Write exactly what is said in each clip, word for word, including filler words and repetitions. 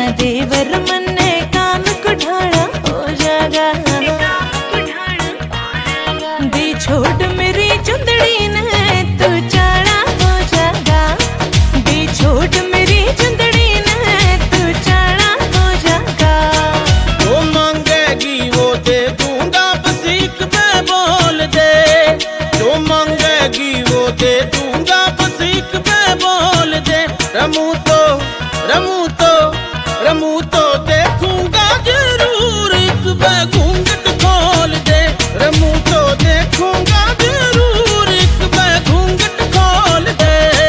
देवर मन्ने काम कुठाड़ा हो जागा। दी छोड़ मेरी चुंदड़ी ने तू चाड़ा हो जागा। दी छोड़ मेरी चुंदड़ी ने तू चाड़ा हो जागा। जो मांगेगी वो दे दूंगा, बस एक मैं बोल दे। जो मांगेगी वो दे दूंगा, बस एक मैं बोल दे। रमू तो रमू तो रमू तो देखूंगा जरूर, एक बार घूंघट खोल दे। रमू तो देखूंगा जरूर, एक बार घूंघट खोल दे।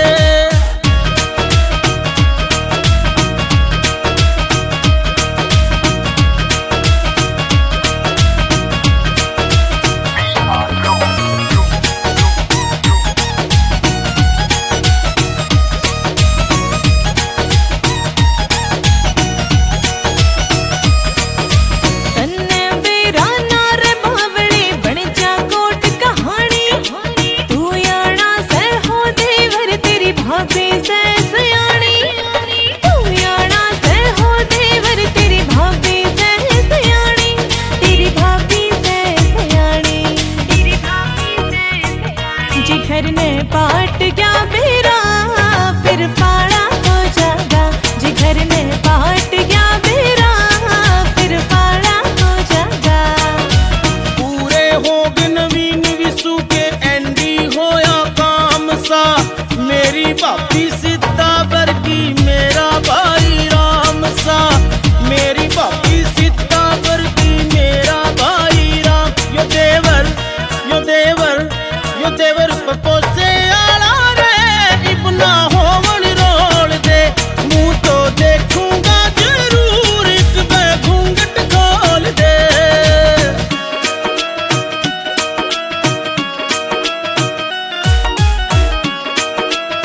जिगर ने पाट गया बेरा फिर फाड़ा हो जागा। जिगर ने पाट गया बेरा फिर फाड़ा हो जागा। पूरे हो गए नवीन विसु के एंडी होया काम सा, मेरी भाभी से